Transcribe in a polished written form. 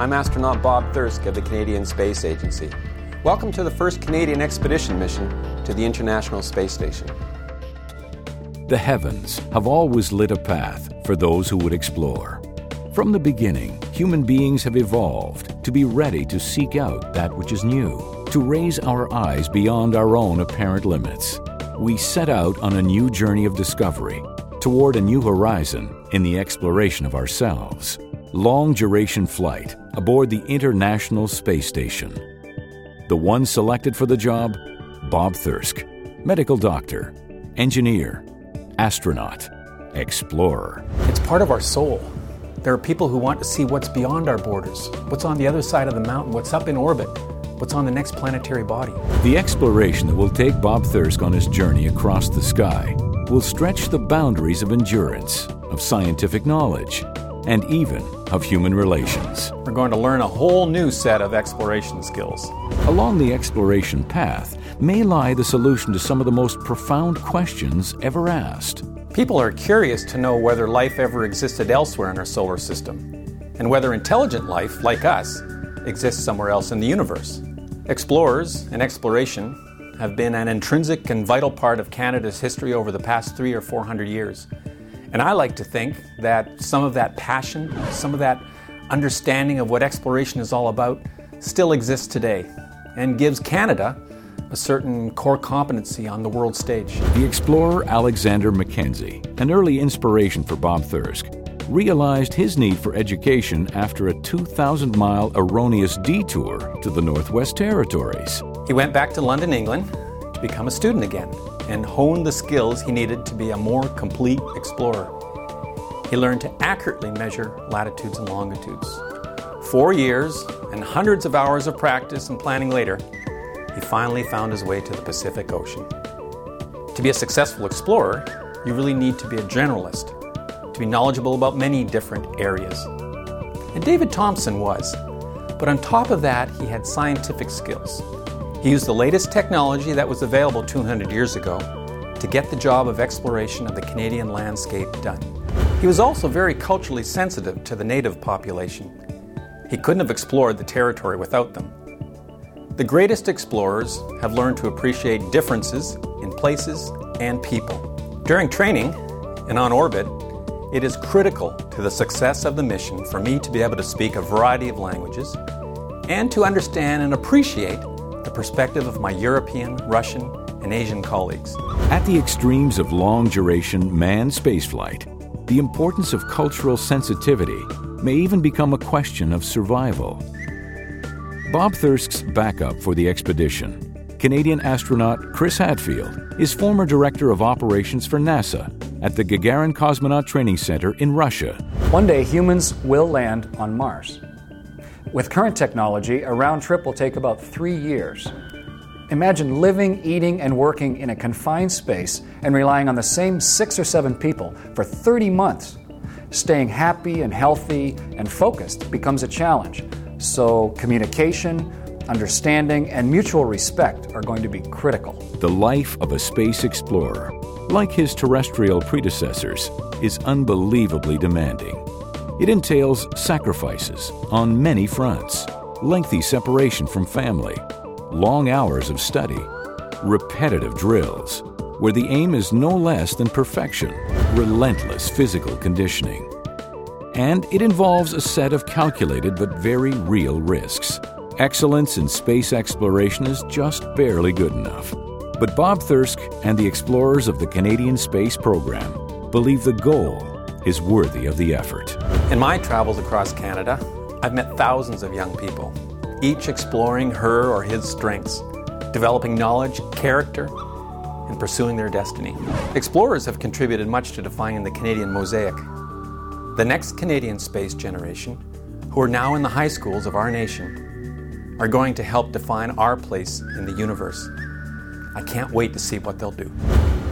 I'm astronaut Bob Thirsk of the Canadian Space Agency. Welcome to the first Canadian expedition mission to the International Space Station. The heavens have always lit a path for those who would explore. From the beginning, human beings have evolved to be ready to seek out that which is new, to raise our eyes beyond our own apparent limits. We set out on a new journey of discovery toward a new horizon in the exploration of ourselves. Long-duration flight aboard the International Space Station. The one selected for the job, Bob Thirsk, medical doctor, engineer, astronaut, explorer. It's part of our soul. There are people who want to see what's beyond our borders, what's on the other side of the mountain, what's up in orbit, what's on the next planetary body. The exploration that will take Bob Thirsk on his journey across the sky will stretch the boundaries of endurance, of scientific knowledge, and even of human relations. We're going to learn a whole new set of exploration skills. Along the exploration path may lie the solution to some of the most profound questions ever asked. People are curious to know whether life ever existed elsewhere in our solar system, and whether intelligent life, like us, exists somewhere else in the universe. Explorers and exploration have been an intrinsic and vital part of Canada's history over the past 300 or 400 years. And I like to think that some of that passion, some of that understanding of what exploration is all about still exists today and gives Canada a certain core competency on the world stage. The explorer Alexander Mackenzie, an early inspiration for Bob Thirsk, realized his need for education after a 2,000-mile erroneous detour to the Northwest Territories. He went back to London, England, to become a student again and honed the skills he needed to be a more complete explorer. He learned to accurately measure latitudes and longitudes. 4 years and hundreds of hours of practice and planning later, he finally found his way to the Pacific Ocean. To be a successful explorer, you really need to be a generalist, to be knowledgeable about many different areas. And David Thompson was, but on top of that, he had scientific skills. He used the latest technology that was available 200 years ago to get the job of exploration of the Canadian landscape done. He was also very culturally sensitive to the native population. He couldn't have explored the territory without them. The greatest explorers have learned to appreciate differences in places and people. During training and on orbit, it is critical to the success of the mission for me to be able to speak a variety of languages and to understand and appreciate the perspective of my European, Russian, and Asian colleagues. At the extremes of long-duration manned spaceflight, the importance of cultural sensitivity may even become a question of survival. Bob Thirsk's backup for the expedition, Canadian astronaut Chris Hadfield, is former director of operations for NASA at the Gagarin Cosmonaut Training Center in Russia. One day, humans will land on Mars. With current technology, a round trip will take about 3 years. Imagine living, eating, and working in a confined space and relying on the same 6 or 7 people for 30 months. Staying happy and healthy and focused becomes a challenge. So communication, understanding, and mutual respect are going to be critical. The life of a space explorer, like his terrestrial predecessors, is unbelievably demanding. It entails sacrifices on many fronts, lengthy separation from family, long hours of study, repetitive drills, where the aim is no less than perfection, relentless physical conditioning. And it involves a set of calculated but very real risks. Excellence in space exploration is just barely good enough. But Bob Thirsk and the explorers of the Canadian Space Program believe the goal is worthy of the effort. In my travels across Canada, I've met thousands of young people, each exploring her or his strengths, developing knowledge, character, and pursuing their destiny. Explorers have contributed much to defining the Canadian mosaic. The next Canadian space generation, who are now in the high schools of our nation, are going to help define our place in the universe. I can't wait to see what they'll do.